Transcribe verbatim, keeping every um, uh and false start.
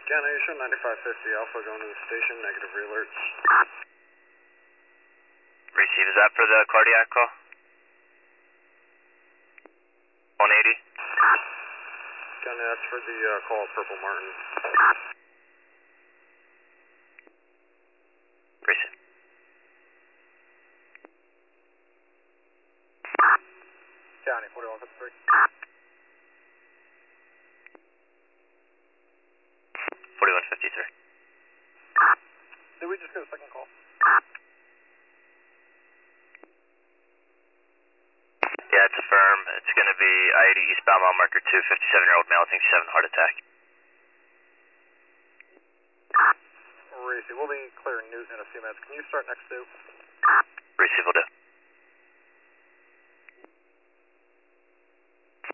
Scanation ninety-five fifty Alpha going to the station, negative re-alerts. Receive, is that for the cardiac call? one eighty? Gun, that's for the uh, call of Purple Martin. Receive. County, forty-one fifty-three. forty-one fifty-three. Did we just get a second call? Yeah, it's affirm. It's going to be I eighty eastbound mile marker two, fifty-seven-year-old male, I think seven heart attack. Racy, we'll be clearing Newton in a few minutes. Can you start next two? Receive will do.